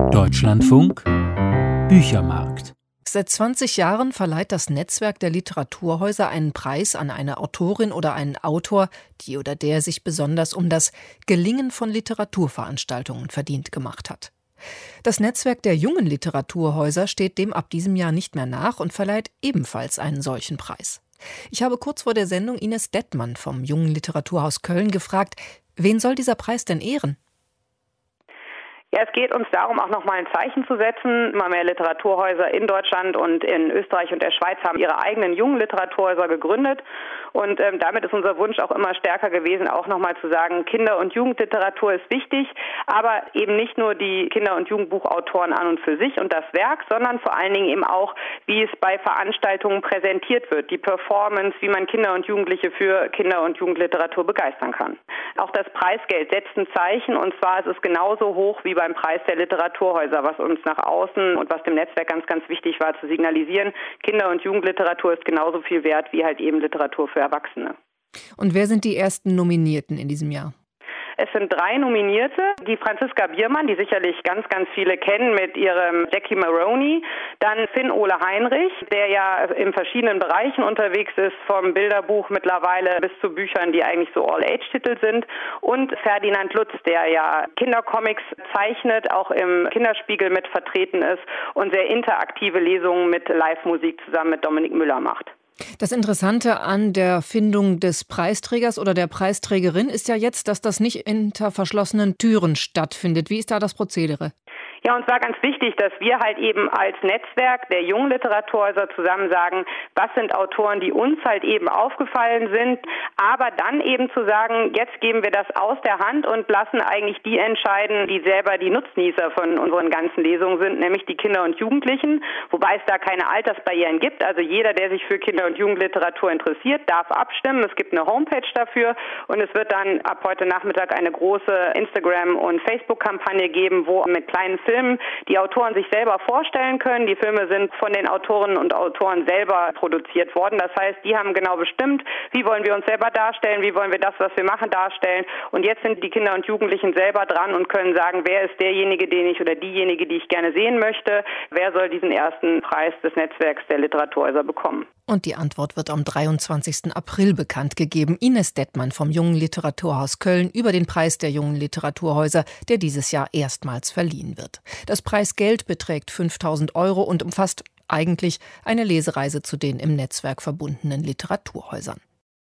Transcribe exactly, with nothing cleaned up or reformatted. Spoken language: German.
Deutschlandfunk Büchermarkt. Seit zwanzig Jahren verleiht das Netzwerk der Literaturhäuser einen Preis an eine Autorin oder einen Autor, die oder der sich besonders um das Gelingen von Literaturveranstaltungen verdient gemacht hat. Das Netzwerk der jungen Literaturhäuser steht dem ab diesem Jahr nicht mehr nach und verleiht ebenfalls einen solchen Preis. Ich habe kurz vor der Sendung Ines Dettmann vom Jungen Literaturhaus Köln gefragt, wen soll dieser Preis denn ehren? Ja, es geht uns darum, auch nochmal ein Zeichen zu setzen. Immer mehr Literaturhäuser in Deutschland und in Österreich und der Schweiz haben ihre eigenen jungen Literaturhäuser gegründet. Und ähm, damit ist unser Wunsch auch immer stärker gewesen, auch nochmal zu sagen, Kinder- und Jugendliteratur ist wichtig, aber eben nicht nur die Kinder- und Jugendbuchautoren an und für sich und das Werk, sondern vor allen Dingen eben auch, wie es bei Veranstaltungen präsentiert wird, die Performance, wie man Kinder und Jugendliche für Kinder- und Jugendliteratur begeistern kann. Auch das Preisgeld setzt ein Zeichen, und zwar ist es genauso hoch wie beim Preis der Literaturhäuser, was uns nach außen und was dem Netzwerk ganz, ganz wichtig war zu signalisieren. Kinder- und Jugendliteratur ist genauso viel wert wie halt eben Literatur für Erwachsene. Und wer sind die ersten Nominierten in diesem Jahr? Es sind drei Nominierte, die Franziska Biermann, die sicherlich ganz, ganz viele kennen mit ihrem Jackie Maroney, dann Finn-Ole Heinrich, der ja in verschiedenen Bereichen unterwegs ist, vom Bilderbuch mittlerweile bis zu Büchern, die eigentlich so All-Age-Titel sind, und Ferdinand Lutz, der ja Kindercomics zeichnet, auch im Kinderspiegel mit vertreten ist und sehr interaktive Lesungen mit Live-Musik zusammen mit Dominik Müller macht. Das Interessante an der Findung des Preisträgers oder der Preisträgerin ist ja jetzt, dass das nicht hinter verschlossenen Türen stattfindet. Wie ist da das Prozedere? Ja, uns war ganz wichtig, dass wir halt eben als Netzwerk der jungen Literaturhäuser zusammen sagen, was sind Autoren, die uns halt eben aufgefallen sind, aber dann eben zu sagen, jetzt geben wir das aus der Hand und lassen eigentlich die entscheiden, die selber die Nutznießer von unseren ganzen Lesungen sind, nämlich die Kinder und Jugendlichen, wobei es da keine Altersbarrieren gibt. Also jeder, der sich für Kinder- und Jugendliteratur interessiert, darf abstimmen. Es gibt eine Homepage dafür und es wird dann ab heute Nachmittag eine große Instagram- und Facebook-Kampagne geben, wo mit kleinen Filmen die Autoren sich selber vorstellen können. Die Filme sind von den Autorinnen und Autoren selber produziert worden. Das heißt, die haben genau bestimmt, wie wollen wir uns selber darstellen, wie wollen wir das, was wir machen, darstellen. Und jetzt sind die Kinder und Jugendlichen selber dran und können sagen, wer ist derjenige, den ich oder diejenige, die ich gerne sehen möchte, wer soll diesen ersten Preis des Netzwerks der Literaturhäuser bekommen. Und die Antwort wird am dreiundzwanzigsten April bekannt gegeben. Ines Dettmann vom Jungen Literaturhaus Köln über den Preis der jungen Literaturhäuser, der dieses Jahr erstmals verliehen wird. Das Preisgeld beträgt fünftausend Euro und umfasst eigentlich eine Lesereise zu den im Netzwerk verbundenen Literaturhäusern.